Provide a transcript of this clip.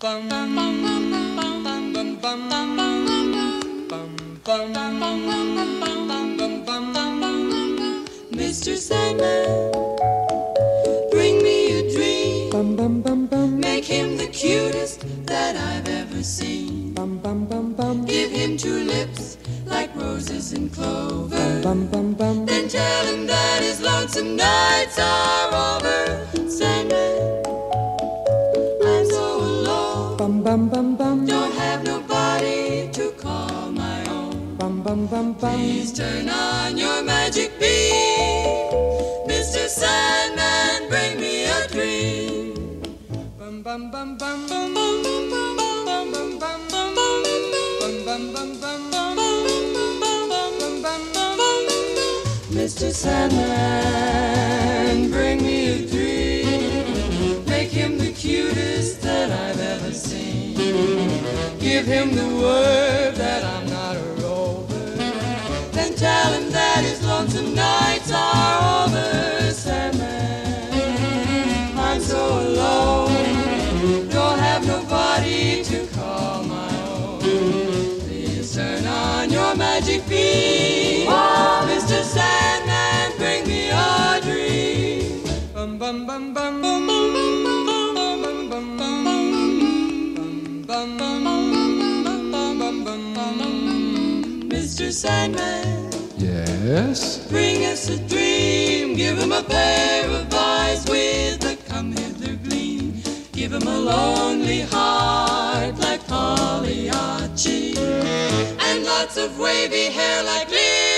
bum bum bum bum bum bum bum bum bum bum. Mr. Sandman, bring me a dream. Bum bum bum bum. Make him the cutest that I've ever seen. Bum bum bum bum. Give him two lips like roses and clover. Bum bum bum. Then tell him that his lonesome nights are over. Sandman, I'm so alone. Bum bum bum bum. Don't have nobody to call my own. Bum bum bum bum. Please turn on your magic beam, Mr. Sandman, bring me a dream. Bum bum bum bum bum bum bum bum bum bum bum bum bum bum. Mr. Sandman, bring me a dream. Make him the cutest that I've ever seen. Give him the word that I'm not a rover. Then tell him that his lonesome nights are over. Sandman, I'm so alone. Don't have nobody to call my own. Please turn on your magic beam. Oh, Mr. Sandman, bring me a dream. Bum bum bum bum bum bum bum bum bum bum bum bum. Mr. Sandman, Yes? bring us a dream. Give him a pair of eyes with a come hither gleam. Give him a lonely heart like Pagliacci, and lots of wavy hair like Lee.